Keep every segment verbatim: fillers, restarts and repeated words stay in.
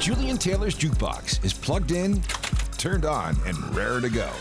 Julian Taylor's Jukebox is plugged in, turned on, and raring to go.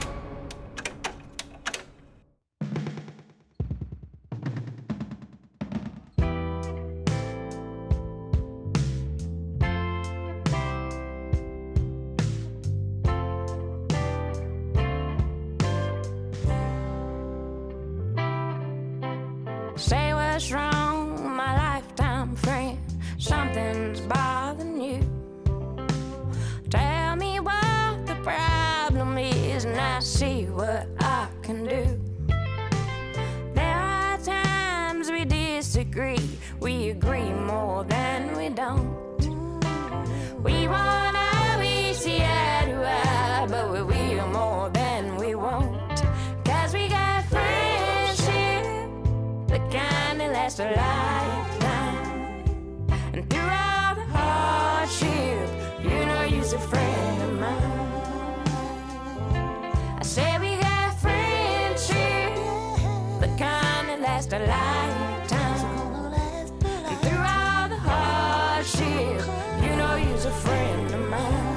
Say what's wrong, my lifetime friend. Something's bothering you. Tell me what the problem is, and I see what I can do. There are times we disagree, we agree more than we don't. We won't always see eye to eye, but we will more than we won't. Cause we got friendship, the kind that lasts a lifetime. And through all the hardship, you know you're a friend of mine. I said we got friendship, the kind that lasts a lifetime. And through all the hardship, you know you're a friend of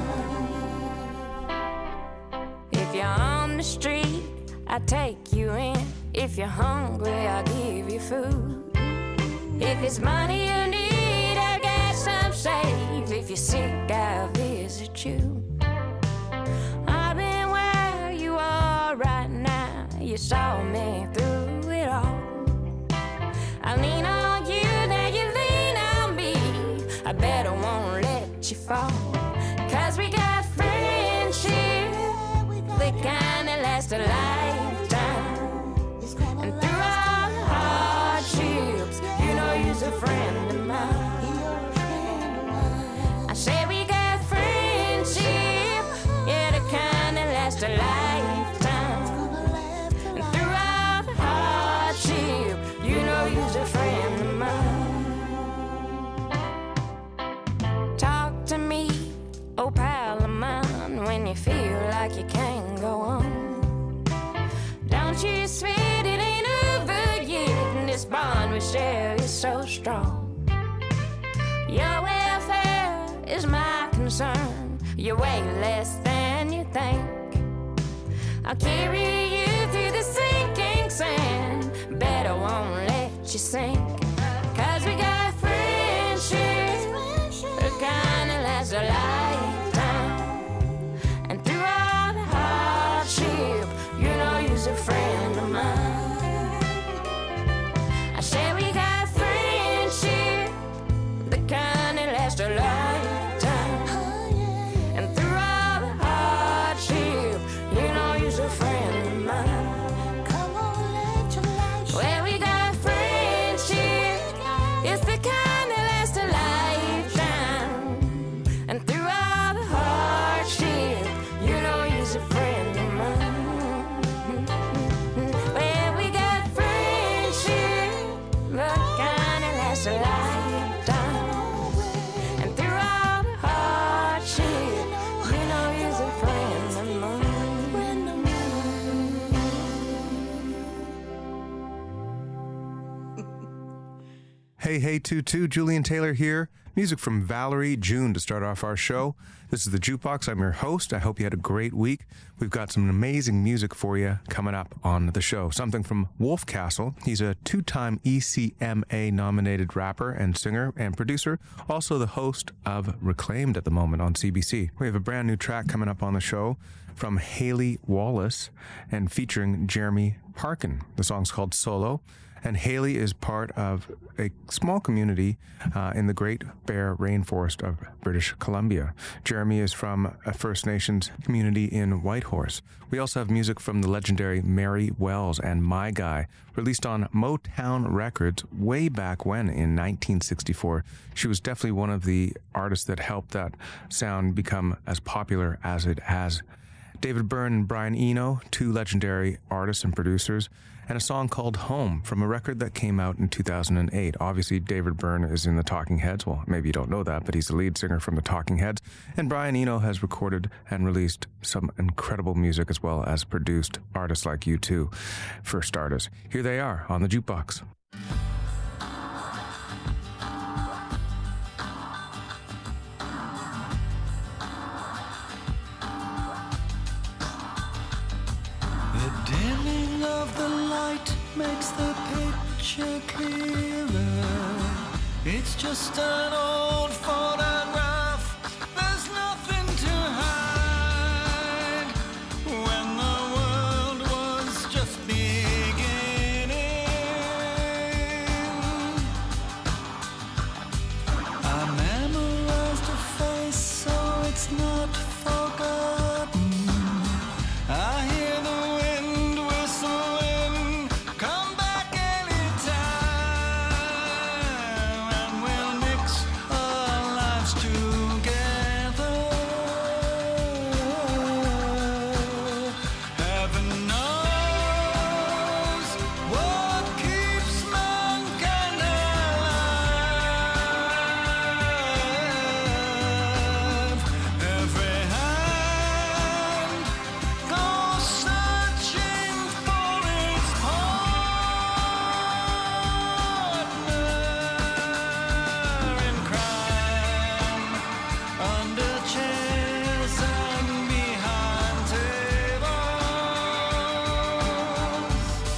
mine. If you're on the street, I take you in. If you're hungry, I'll give you food. If it's money you need, I got some saved. If you're sick, I'll visit you. I've been where you are right now. You saw me through it all. I lean on you, now you lean on me. I better won't let you fall. Cause we got friendship, the kind that lasts a lifetime. And through all the hardships, you know you're a friend of mine. I say we got friendship, yeah, the kind that lasts a lifetime. And through all the hardship, you know you're a friend of mine. Talk to me, oh pal of mine, when you feel like you can't go on. Don't you sweat, it ain't over yet, and this bond we share is so strong. Your welfare is my concern. You're way less than you think. I'll carry you through the sinking sand. Better won't let you sink. Cause we got friendship, the kind that lasts a lifetime. And through all the hardship, you know you're a friend of mine. I said we got friendship, the kind that lasts a lifetime. And through all the hardship, you know you're a friend of mine. Well, we got friendship, it's the kind that lasts a lifetime. And through all the hardship, you know you're a friend of mine. Well, we got friendship, the kind that lasts a lifetime. And through all the hardship, you know you're a friend of mine. Hey, hey, two two, Julian Taylor here. Music from Valerie June to start off our show. This is the Jukebox. I'm your host. I hope you had a great week. We've got some amazing music for you coming up on the show. Something from Wolf Castle. He's a two-time E C M A nominated rapper and singer and producer, also the host of Reclaimed at the moment on C B C. We have a brand new track coming up on the show from Haley Wallace and featuring Jeremy Parkin. The song's called Solo. And Haley is part of a small community uh, in the Great Bear Rainforest of British Columbia. Jeremy is from a First Nations community in Whitehorse. We also have music from the legendary Mary Wells and My Guy, released on Motown Records way back when in nineteen sixty-four. She was definitely one of the artists that helped that sound become as popular as it has. David Byrne and Brian Eno, two legendary artists and producers, and a song called Home from a record that came out in two thousand eight. Obviously, David Byrne is in the Talking Heads. Well, maybe you don't know that, but he's the lead singer from the Talking Heads. And Brian Eno has recorded and released some incredible music as well as produced artists like U two, for starters. Here they are on the Jukebox. makes the picture clearer. It's just an old photograph. There's nothing to hide. When the world was just beginning, I memorized a face so it's not forgotten. I hear the wind whistling, come back anytime, and we'll mix our lives together. Heaven knows what keeps mankind alive. Every hand goes searching for its partner in crime, under chairs and behind tables,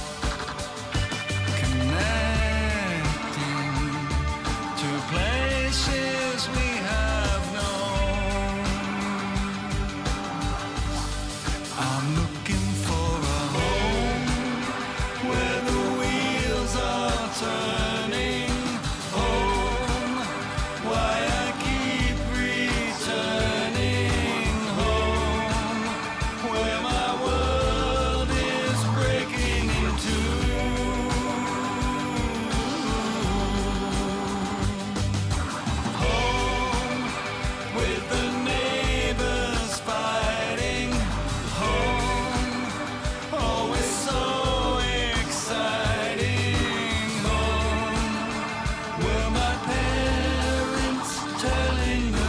connecting to places we have known. I'm looking for a home where the wheels are turning. Home, why I keep returning. Home, where my world is breaking in two. Home, with the neighbors fighting. Home, always so exciting. Home, were my parents telling the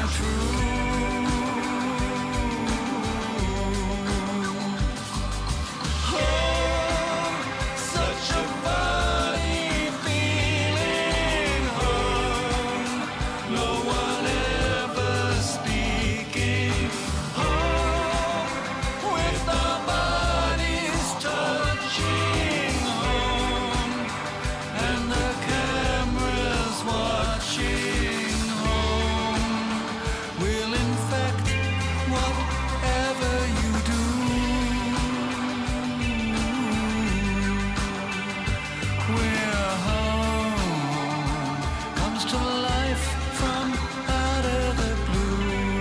truth? Home, such a funny feeling. Home, no one ever speaking. Home, with our bodies touching. Home, and the cameras watching. Home, will infect whatever you do. Where home comes to life from out of the blue.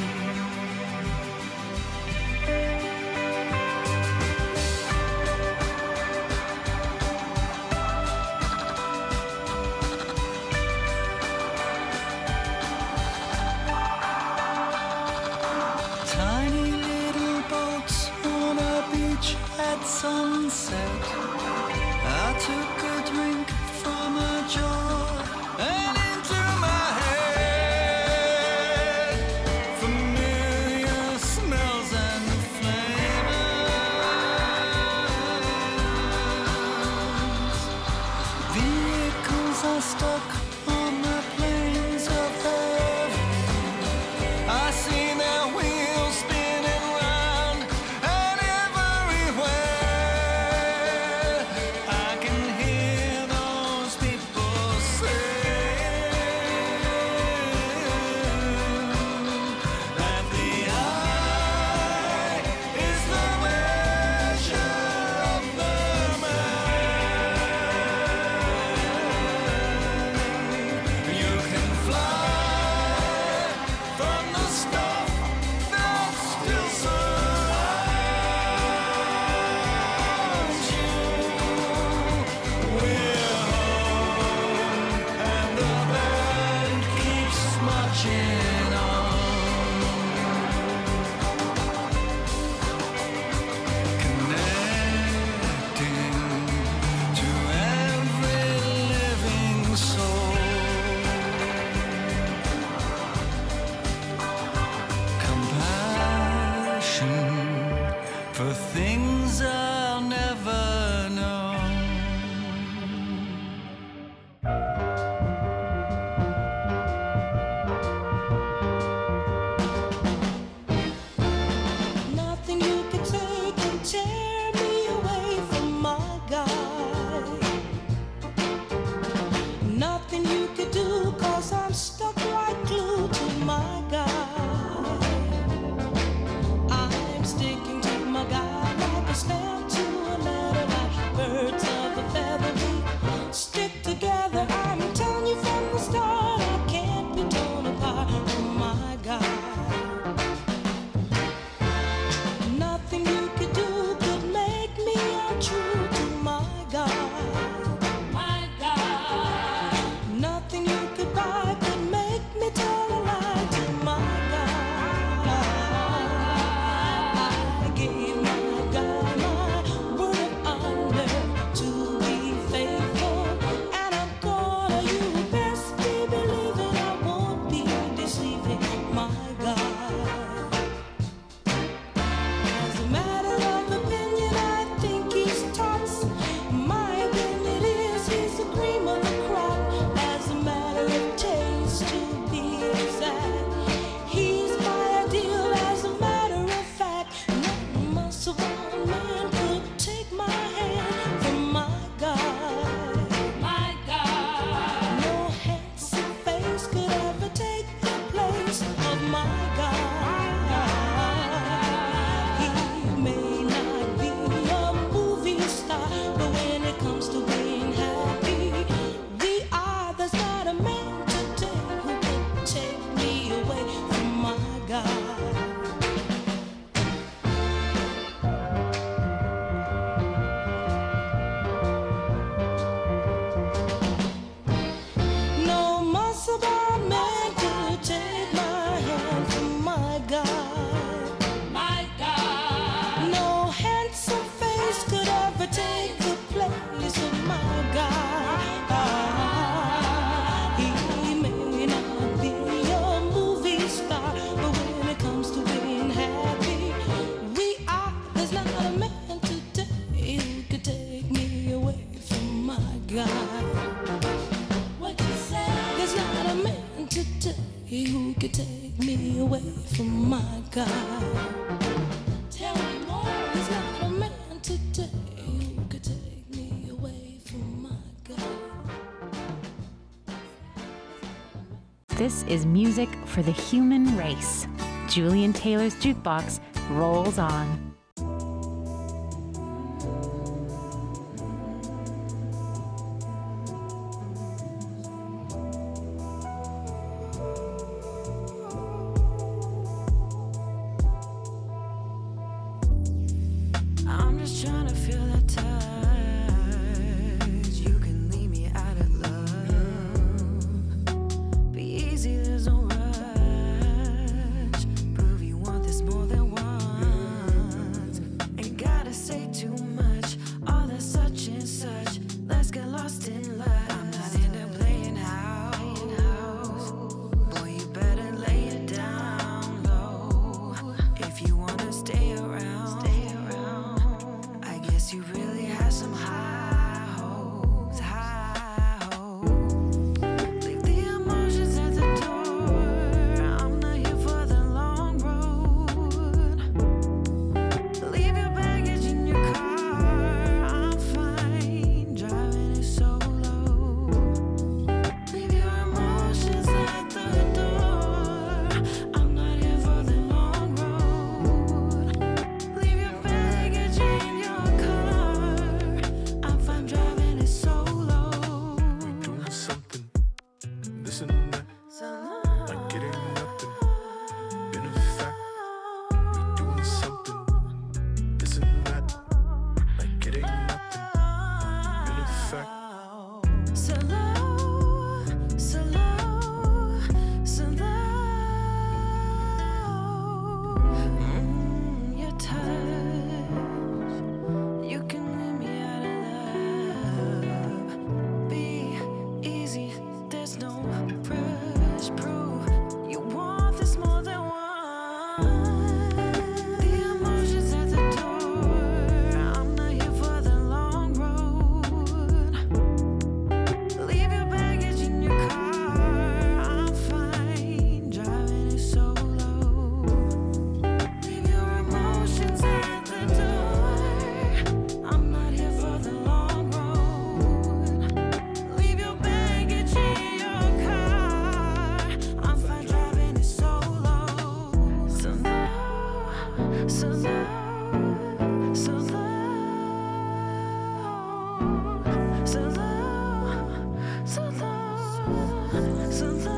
Tiny little boats on a beach at sunset. I took a drink from a jar and into my head familiar smells and flavors. Vehicles are stuck on the plains of heaven. I see their wheels spinning round and everywhere. I can hear those people say that the eye is the measure of the man. You can fly from the stuff that still surrounds you. We're home, and the band keeps marching on, connecting to every living soul. Compassion for things I'll never know. Nothing you can say can tear me away from my God. take me away from my God. Tell me more, he's not a man today who could take me away from my God. This is music for the human race. Julian Taylor's Jukebox rolls on. I'm just trying to feel that touch. You can leave me out of love. Be easy, there's no rush. Prove you want this more than once. Ain't gotta say too much. All that such and such. Let's get lost in love. I'm not into playing house. Boy, you better lay it down low. If you wanna stay around, stay around. I guess you really had some high hopes, high hopes. Leave the emotions at the door. I'm not here for the long road. Leave your baggage in your car. I'm fine driving it solo. Leave your emotions at the door. I'm not here for the long road. Leave your baggage in your car. I'm fine driving it solo. Doing something, this and that, So like it ain't nothing, been a fact. We doing something, this and that, like it ain't nothing, been a fact. So low, so low, so low. Mm, your touch, you can leave me out of love. Be easy, there's no rush. Prove you want this more than once. The emotions at the door. I'm not here for the long road. Leave your baggage in your car. I'm fine driving it solo. Leave your emotions at the door. I'm not here for the long road. Leave your baggage in your car. I'm fine driving it solo. So low, so low, so low, so low, so low, so low.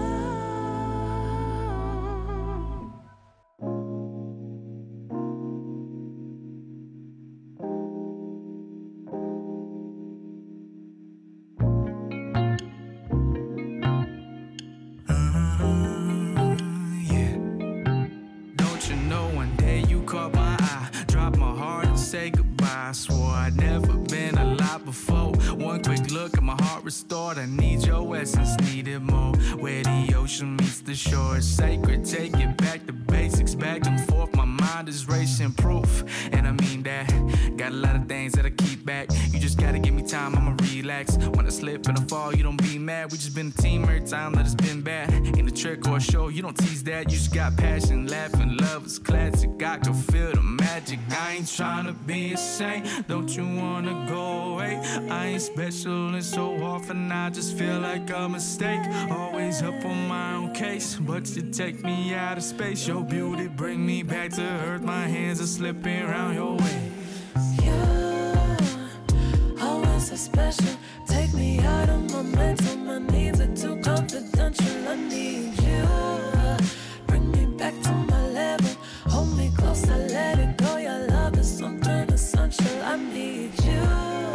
Yeah. Don't you know one day you caught my eye, dropped my heart and say goodbye. Swore I'd never been alive before. One quick look at my heart restored. I need your essence, needed more. Where the ocean meets the shore, it's sacred. Take it back to basics, back and forth. My mind is racing proof, and I mean that. Got a lot of things that I keep back. You just gotta give me time, I'ma relax. When I slip and I fall, you don't be mad. We just been a team every time that it's been bad. Ain't a trick or a show, you don't tease that. You just got passion, laughing, love is classic. I can feel the magic. I ain't tryna be a saint, don't you wanna go away? I ain't special and so often I just feel like a mistake. Always up on my own case, but you take me out of space. Your beauty bring me back to earth. My hands are slipping around your waist. You're always so special. Take me out of my mental. My needs are too confidential. I need you. Bring me back to my level. Hold me close, I let it go. Your love is something essential. I need you.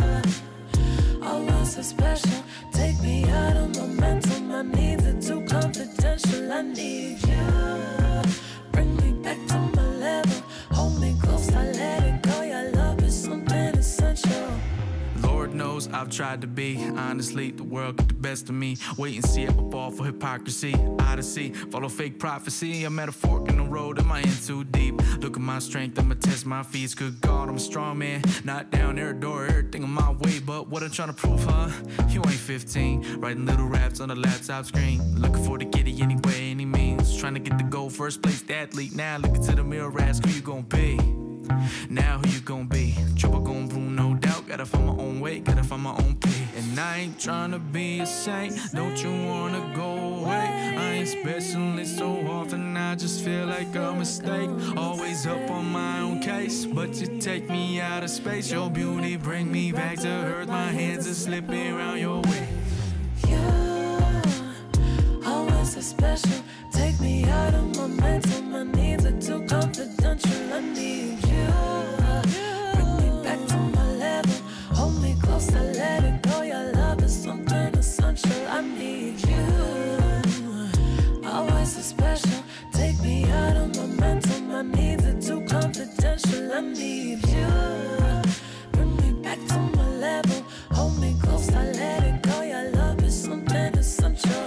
Always so special. Take me out of my mental. My needs are too confidential. I need you. Bring me back to my level. Hold me close, I let it go. Your love is something essential. Lord knows I've tried to be. Honestly, the world get the best of me. Wait and see if I fall for hypocrisy. Odyssey, follow fake prophecy. I'm at a fork in the road, am I in too deep? Look at my strength, I'ma test my feet. Good God, I'm a strong man. Not down every door, everything on my way. But what I'm trying to prove, huh? You ain't fifteen. Writing little raps on the laptop screen. Looking for the kitty anyway, any means. trying to get the goal, first place athlete. Now look into the mirror, ask who you gonna be. Now who you gonna be? Trouble gon' brew, no doubt. Gotta find my own way, gotta find my own pee. And I ain't tryna be a saint, don't you wanna go away? I ain't specialist so often, I just feel like a mistake. Always up on my own case, but you take me out of space. Your beauty bring me back to earth, my hands are slipping around your way. You're always so special, take me out of my mental. My needs are too confidential, I need you. Bring me back to my level, hold me close, I let it go. Your love is something essential, I need you. Always so special, take me out of my mental. My needs are too confidential, I need you. Bring me back to my level, hold me close, I let it go. Your love is something essential.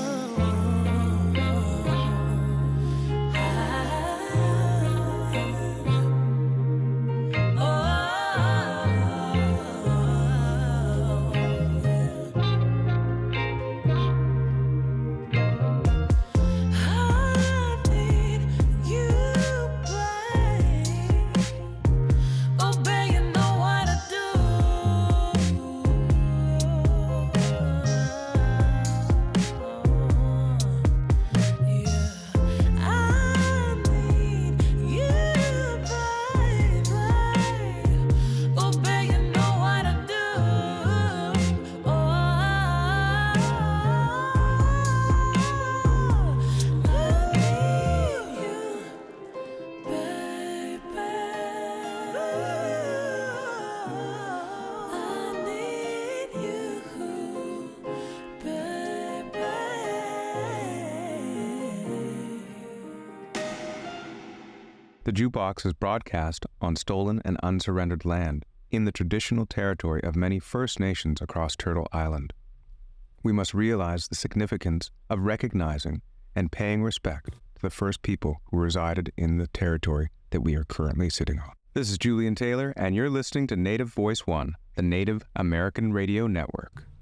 The Jukebox is broadcast on stolen and unsurrendered land in the traditional territory of many First Nations across Turtle Island. We must realize the significance of recognizing and paying respect to the first people who resided in the territory that we are currently sitting on. This is Julian Taylor, and you're listening to Native Voice One, the Native American Radio Network.